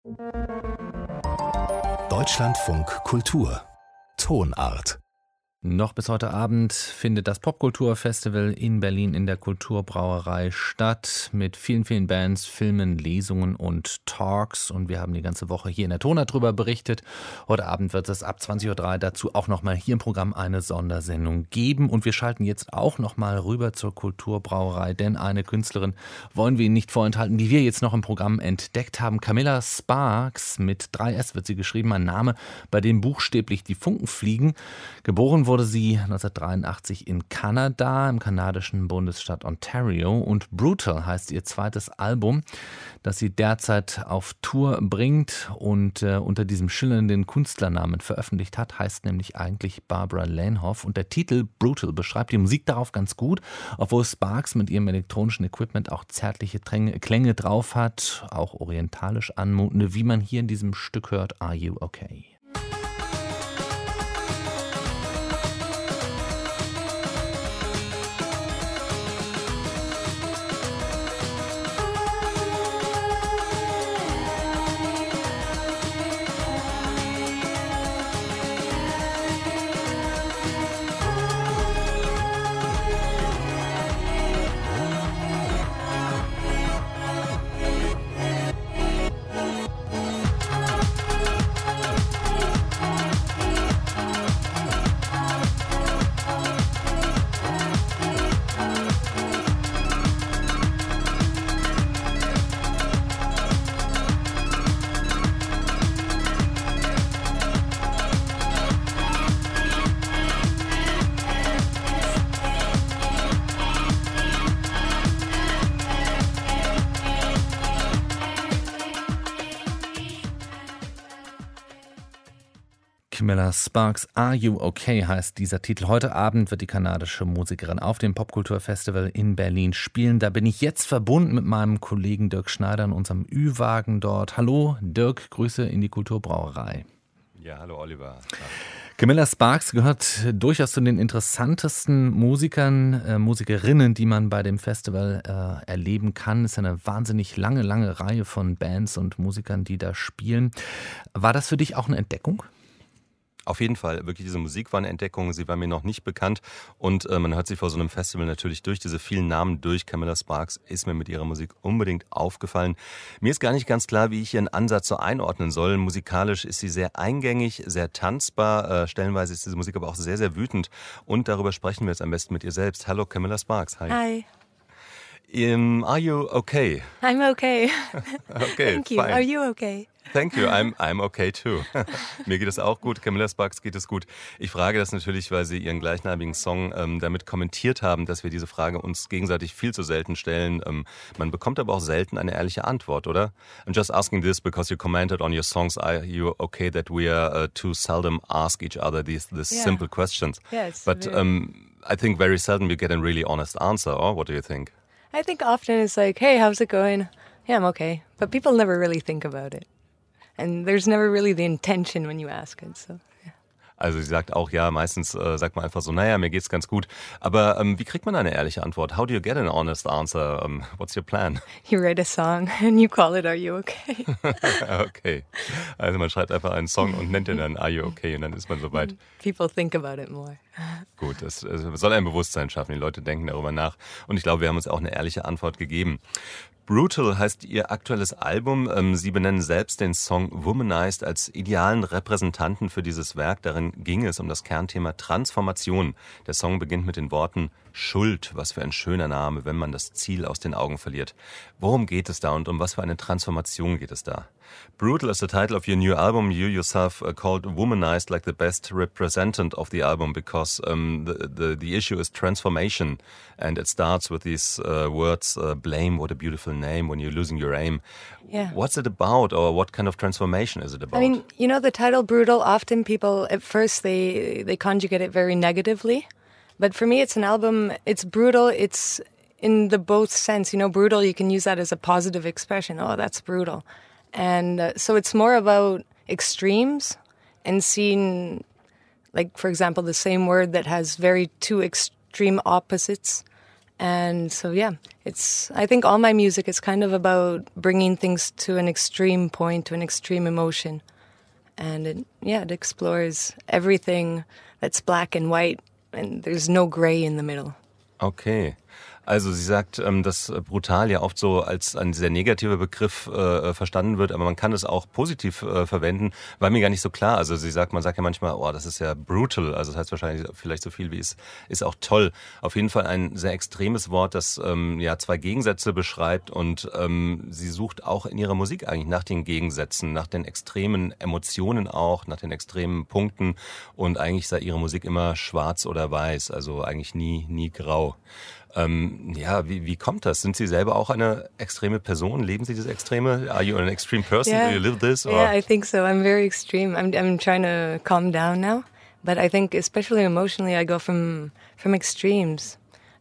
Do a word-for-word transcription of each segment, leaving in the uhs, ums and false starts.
Deutschlandfunk Kultur Tonart. Noch bis heute Abend findet das Popkulturfestival in Berlin in der Kulturbrauerei statt mit vielen, vielen Bands, Filmen, Lesungen und Talks. Und wir haben die ganze Woche hier in der Tonart drüber berichtet. Heute Abend wird es ab zwanzig Uhr drei dazu auch nochmal hier im Programm eine Sondersendung geben. Und wir schalten jetzt auch nochmal rüber zur Kulturbrauerei, denn eine Künstlerin wollen wir Ihnen nicht vorenthalten, die wir jetzt noch im Programm entdeckt haben. Camilla Sparks, mit drei S wird sie geschrieben, ein Name, bei dem buchstäblich die Funken fliegen. Geboren wurde sie neunzehnhundertdreiundachtzig in Kanada, im kanadischen Bundesstaat Ontario, und Brutal heißt ihr zweites Album, das sie derzeit auf Tour bringt und äh, unter diesem schillernden Künstlernamen veröffentlicht hat, heißt nämlich eigentlich Barbara Lahnhoff, und der Titel Brutal beschreibt die Musik darauf ganz gut, obwohl Sparks mit ihrem elektronischen Equipment auch zärtliche Klänge drauf hat, auch orientalisch anmutende, wie man hier in diesem Stück hört, Are You Okay? Camilla Sparks, Are You Okay heißt dieser Titel. Heute Abend wird die kanadische Musikerin auf dem Popkulturfestival in Berlin spielen. Da bin ich jetzt verbunden mit meinem Kollegen Dirk Schneider in unserem Ü-Wagen dort. Hallo Dirk, Grüße in die Kulturbrauerei. Ja, hallo Oliver. Ja. Camilla Sparks gehört durchaus zu den interessantesten Musikern, äh, Musikerinnen, die man bei dem Festival äh, erleben kann. Es ist eine wahnsinnig lange, lange Reihe von Bands und Musikern, die da spielen. War das für dich auch eine Entdeckung? Auf jeden Fall, wirklich diese Musik war eine Entdeckung, sie war mir noch nicht bekannt und äh, man hört sie vor so einem Festival natürlich durch, diese vielen Namen durch. Camilla Sparks ist mir mit ihrer Musik unbedingt aufgefallen. Mir ist gar nicht ganz klar, wie ich ihren Ansatz so einordnen soll. Musikalisch ist sie sehr eingängig, sehr tanzbar, äh, stellenweise ist diese Musik aber auch sehr, sehr wütend und darüber sprechen wir jetzt am besten mit ihr selbst. Hallo Camilla Sparks, hi. Hi. Um, are you okay? I'm okay. Okay, Thank you. fine. Are you okay? Thank you, I'm, I'm okay too. Mir geht es auch gut, Camilla Sparks geht es gut. Ich frage das natürlich, weil Sie Ihren gleichnamigen Song ähm, damit kommentiert haben, dass wir diese Frage uns gegenseitig viel zu selten stellen. Ähm, man bekommt aber auch selten eine ehrliche Antwort, oder? I'm just asking this because you commented on your songs, Are you okay, that we are uh, too seldom ask each other these, these Yeah. simple questions. Yeah, it's But very- um, I think very seldom you get a really honest answer, or what do you think? I think often it's like, hey, how's it going? Yeah, I'm okay. But people never really think about it. And there's never really the intention when you ask it. So, yeah. Also sie sagt auch, ja, meistens äh, sagt man einfach so, naja, mir geht's ganz gut. Aber ähm, wie kriegt man eine ehrliche Antwort? How do you get an honest answer? Um, what's your plan? You write a song and you call it Are You Okay? Okay. Also man schreibt einfach einen Song und nennt ihn dann Are You Okay? Und dann ist man soweit. People think about it more. Gut, das, das soll ein Bewusstsein schaffen. Die Leute denken darüber nach. Und ich glaube, wir haben uns auch eine ehrliche Antwort gegeben. Brutal heißt ihr aktuelles Album. Sie benennen selbst den Song Womanized als idealen Repräsentanten für dieses Werk. Darin ging es um das Kernthema Transformation. Der Song beginnt mit den Worten Schuld, was für ein schöner Name, wenn man das Ziel aus den Augen verliert. Worum geht es da und um was für eine Transformation geht es da? Brutal is the title of your new album. You yourself uh, called Womanized like the best representant of the album because um, the, the the issue is transformation, and it starts with these uh, words: uh, "Blame, what a beautiful name." When you're losing your aim, Yeah. what's it about, or what kind of transformation is it about? I mean, you know, the title Brutal, often people, at first, they, they conjugate it very negatively. But for me, it's an album, it's brutal, it's in the both sense. You know, brutal, you can use that as a positive expression. Oh, that's brutal. And uh, so it's more about extremes and seeing, like, for example, the same word that has very two extreme opposites And so, yeah, it's, I think all my music is kind of about bringing things to an extreme point, to an extreme emotion. And it, yeah, it explores everything that's black and white, and there's no gray in the middle. Okay. Also sie sagt, dass brutal ja oft so als ein sehr negativer Begriff äh, verstanden wird, aber man kann es auch positiv äh, verwenden, war mir gar nicht so klar. Also sie sagt, man sagt ja manchmal, oh, das ist ja brutal, also das heißt wahrscheinlich vielleicht so viel wie ist, ist auch toll. Auf jeden Fall ein sehr extremes Wort, das ähm, ja zwei Gegensätze beschreibt und ähm, sie sucht auch in ihrer Musik eigentlich nach den Gegensätzen, nach den extremen Emotionen auch, nach den extremen Punkten und eigentlich sei ihre Musik immer schwarz oder weiß, also eigentlich nie, nie grau. Ähm, ja, wie, wie kommt das? Sind Sie selber auch eine extreme Person? Leben Sie diese Extreme? Are you an extreme person? Yeah. Do you live this? Or? Yeah, I think so. I'm very extreme. I'm I'm trying to calm down now, but I think especially emotionally, I go from from extremes.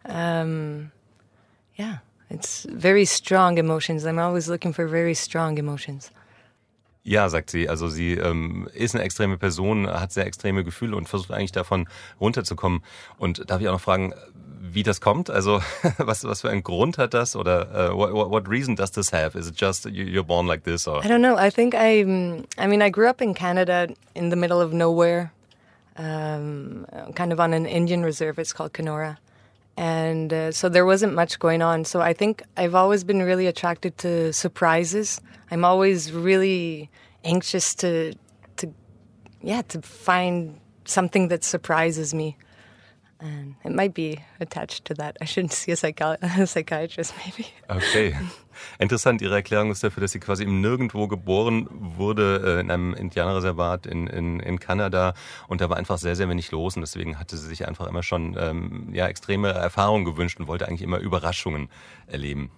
Um, yeah, it's very strong emotions. I'm always looking for very strong emotions. Ja, sagt sie. Also sie ähm, ist eine extreme Person, hat sehr extreme Gefühle und versucht eigentlich davon runterzukommen. Und darf ich auch noch fragen, wie das kommt? Also was was für einen Grund hat das? Oder uh, what, what reason does this have? Is it just you're born like this? Or? I don't know. I think I. I mean, I grew up in Canada, in the middle of nowhere, um, kind of on an Indian reserve. It's called Kenora, and uh, so there wasn't much going on. So I think I've always been really attracted to surprises. I'm always really anxious to, to, yeah, to find something that surprises me. And it might be attached to that. I shouldn't see a, psychi- a psychiatrist, maybe. Okay. Interessant, Ihre Erklärung ist dafür, dass sie quasi im Nirgendwo geboren wurde, in einem Indianerreservat in, in, in Kanada. Und da war einfach sehr, sehr wenig los. Und deswegen hatte sie sich einfach immer schon ähm, ja, extreme Erfahrungen gewünscht und wollte eigentlich immer Überraschungen erleben.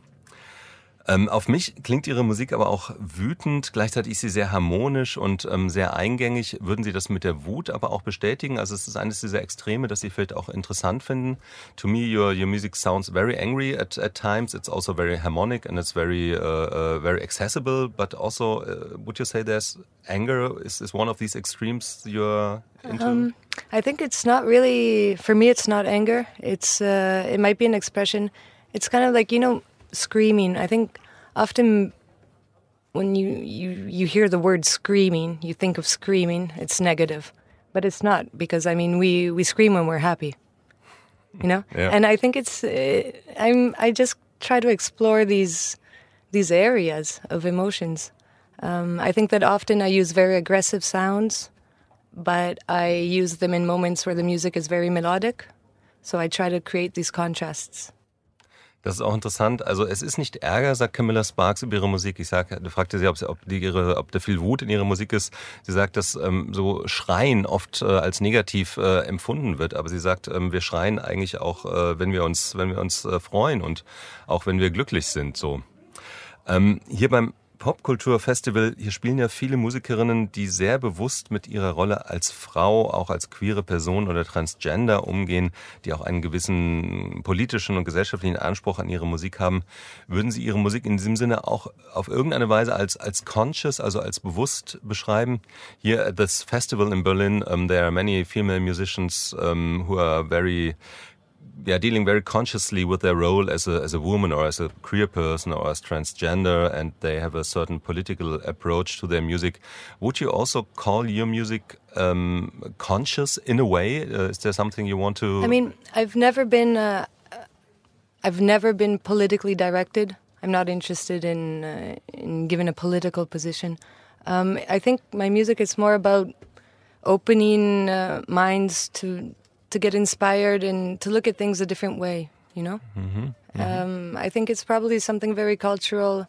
Ähm, auf mich klingt Ihre Musik aber auch wütend, gleichzeitig ist sie sehr harmonisch und ähm, sehr eingängig. Würden Sie das mit der Wut aber auch bestätigen? Also es ist eines dieser Extreme, das Sie vielleicht auch interessant finden. To me, your your music sounds very angry at at times. It's also very harmonic and it's very uh, uh, very accessible. But also, uh, would you say there's anger? Is is one of these extremes you're into? Um, I think it's not really, for me it's not anger. It's uh, it might be an expression. It's kind of like, you know, screaming. I think often when you, you, you hear the word screaming, you think of screaming, it's negative. But it's not, because, I mean, we, we scream when we're happy, you know? Yeah. And I think it's, uh, I'm, I just try to explore these, these areas of emotions. Um, I think that often I use very aggressive sounds, but I use them in moments where the music is very melodic. So I try to create these contrasts. Das ist auch interessant. Also es ist nicht Ärger, sagt Camilla Sparks über ihre Musik. Ich sag, du fragte sie, ob, sie, ob, die ihre, ob da viel Wut in ihrer Musik ist. Sie sagt, dass ähm, so Schreien oft äh, als negativ äh, empfunden wird. Aber sie sagt, ähm, wir schreien eigentlich auch, äh, wenn wir uns, wenn wir uns äh, freuen und auch wenn wir glücklich sind. So ähm, hier beim Popkulturfestival, hier spielen ja viele Musikerinnen, die sehr bewusst mit ihrer Rolle als Frau, auch als queere Person oder Transgender umgehen, die auch einen gewissen politischen und gesellschaftlichen Anspruch an ihre Musik haben. Würden Sie Ihre Musik in diesem Sinne auch auf irgendeine Weise als als conscious, also als bewusst beschreiben? Here at this festival in Berlin, um, there are many female musicians um, who are very Yeah, dealing very consciously with their role as a as a woman or as a queer person or as transgender, and they have a certain political approach to their music. Would you also call your music um, conscious in a way? Uh, is there something you want to? I mean, I've never been, uh, I've never been politically directed. I'm not interested in uh, in giving a political position. Um, I think my music is more about opening uh, minds to. to get inspired and to look at things a different way, you know? Mm-hmm. Mm-hmm. Um, I think it's probably something very cultural.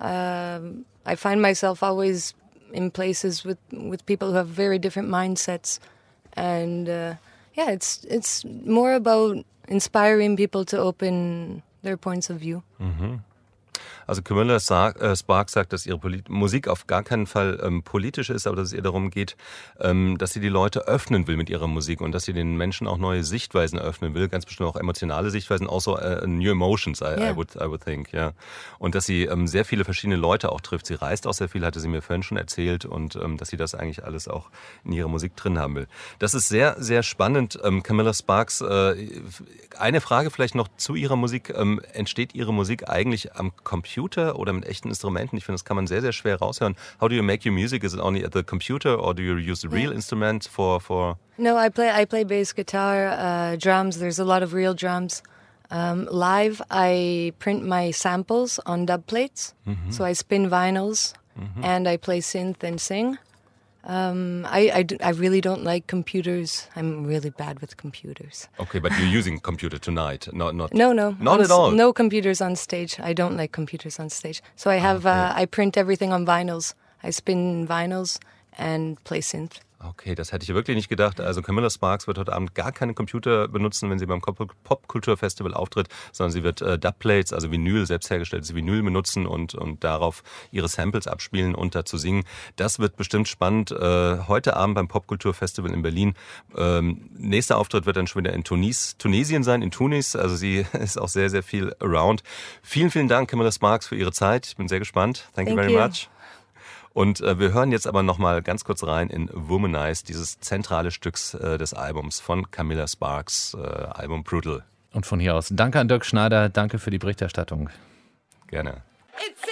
Um, I find myself always in places with, with people who have very different mindsets. And uh, yeah, it's it's more about inspiring people to open their points of view. Mhm. Also Camilla Sparks sagt, dass ihre Polit- Musik auf gar keinen Fall ähm, politisch ist, aber dass es ihr darum geht, ähm, dass sie die Leute öffnen will mit ihrer Musik und dass sie den Menschen auch neue Sichtweisen öffnen will, ganz bestimmt auch emotionale Sichtweisen, also uh, new emotions, I, yeah. I, would, I would think, ja. Und dass sie ähm, sehr viele verschiedene Leute auch trifft. Sie reist auch sehr viel, hatte sie mir vorhin schon erzählt und ähm, dass sie das eigentlich alles auch in ihrer Musik drin haben will. Das ist sehr, sehr spannend. Ähm, Camilla Sparks, äh, eine Frage vielleicht noch zu ihrer Musik. Ähm, entsteht ihre Musik eigentlich am Computer oder mit echten Instrumenten? Ich finde, das kann man sehr, sehr schwer raushören. How do you make your music? Is it only at the computer or do you use a real yeah. instrument for, for... No, I play, I play bass guitar, uh, drums. There's a lot of real drums. Um, live, I print my samples on dub plates. Mm-hmm. So I spin vinyls mm-hmm. and I play synth and sing. Um, I, I, I really don't like computers. I'm really bad with computers. Okay, but you're using computer tonight, not not. No, no, not on, at all. No computers on stage. I don't like computers on stage. So I have okay. uh, I print everything on vinyls. I spin vinyls and play synth. Okay, das hätte ich wirklich nicht gedacht. Also Camilla Sparks wird heute Abend gar keinen Computer benutzen, wenn sie beim Popkulturfestival auftritt, sondern sie wird äh, Dubplates, also Vinyl, selbst hergestelltes Vinyl benutzen und, und darauf ihre Samples abspielen und dazu singen. Das wird bestimmt spannend. Äh, heute Abend beim Popkulturfestival in Berlin. Ähm, nächster Auftritt wird dann schon wieder in Tunis, Tunesien sein, in Tunis. Also sie ist auch sehr, sehr viel around. Vielen, vielen Dank, Camilla Sparks, für Ihre Zeit. Ich bin sehr gespannt. Thank, Thank you very you. much. Und äh, wir hören jetzt aber nochmal ganz kurz rein in Womanize, dieses zentrale Stücks äh, des Albums von Camilla Sparks, äh, Album Brutal. Und von hier aus danke an Dirk Schneider, danke für die Berichterstattung. Gerne. It's